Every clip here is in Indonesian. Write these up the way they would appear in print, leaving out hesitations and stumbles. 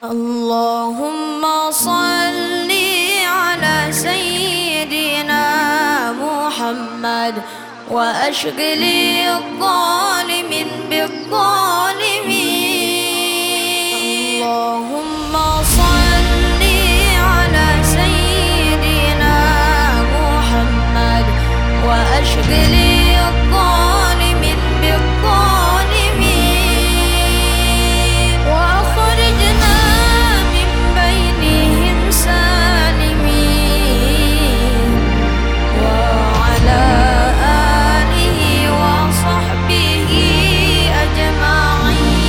اللهم صل على سيدنا محمد وأشغل الظالمين بالظالمين. اللهم صل على سيدنا محمد وأشغل الظالمين بالظالمين، وأخرجنا من بينهم سالمين، وعلى آله وصحبه أجمعين.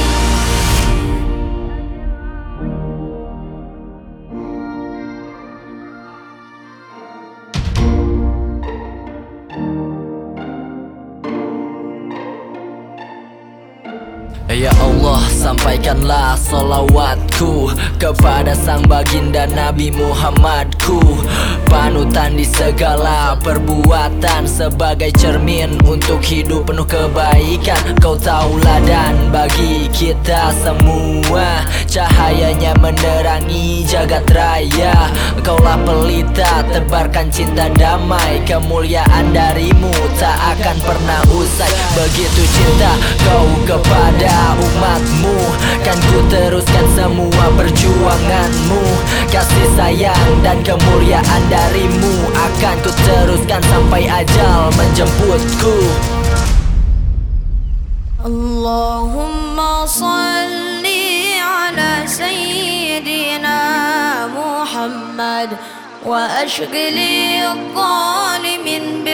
Ya Allah, sampaikanlah sholawatku kepada sang baginda Nabi Muhammadku, panutan di segala perbuatan, sebagai cermin untuk hidup penuh kebaikan. Kau tauladan bagi kita semua, cahayanya menerangi jagat raya. Kaulah pelita, tebarkan cinta damai, kemuliaan darimu tak akan pernah usai. Begitu cinta kau kepada umatmu, kan ku teruskan semua perjuanganmu. Kasih sayang dan kemuliaan darimu akan ku teruskan sampai ajal menjemputku. Allahumma salli ala sayyidina Muhammad wa ashghili adh-dhalimin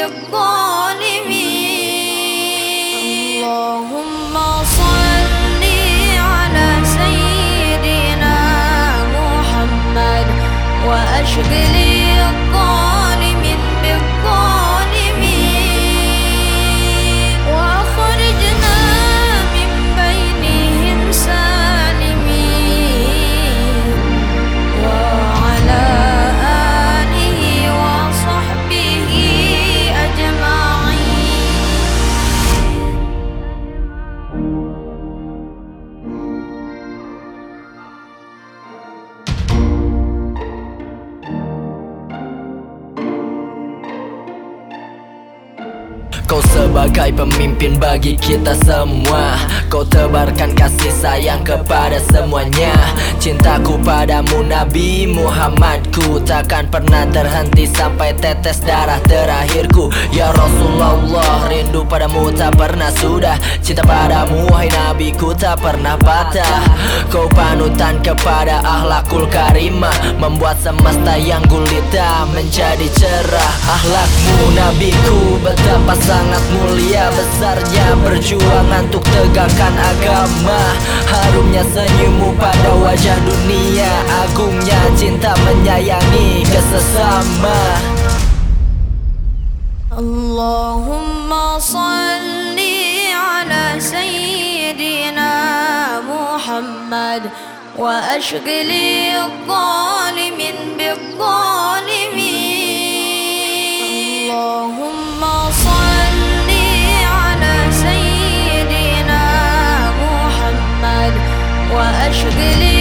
bidh-dhalimin. Allahumma salli ala sayyidina Muhammad wa ashghili adh-dhalimin bidh-dhalimin, wa akhrijna min bainihim salimin, wa ala alihi wa sahbihi ajma'in. Kau sebagai pemimpin bagi kita semua, kau tebarkan kasih sayang kepada semuanya. Cintaku padamu Nabi Muhammadku takkan pernah terhenti sampai tetes darah terakhirku. Ya Rasulullah, rindu padamu tak pernah sudah, cinta padamu wahai Nabiku tak pernah patah. Kau panutan kepada akhlakul karimah, membuat semesta yang gulita menjadi cerah. Akhlakmu Nabiku betapa sangat mulia, besarnya perjuangan untuk tegakkan agama. Harumnya senyummu pada wajah dunia, agungnya cinta menyayangi kesesama. Allahumma salli ala sayyidina Muhammad wa ashghili adh-dhalimin bidh-dhalimin. Allahumma salli ala sayyidina Muhammad wa ashghili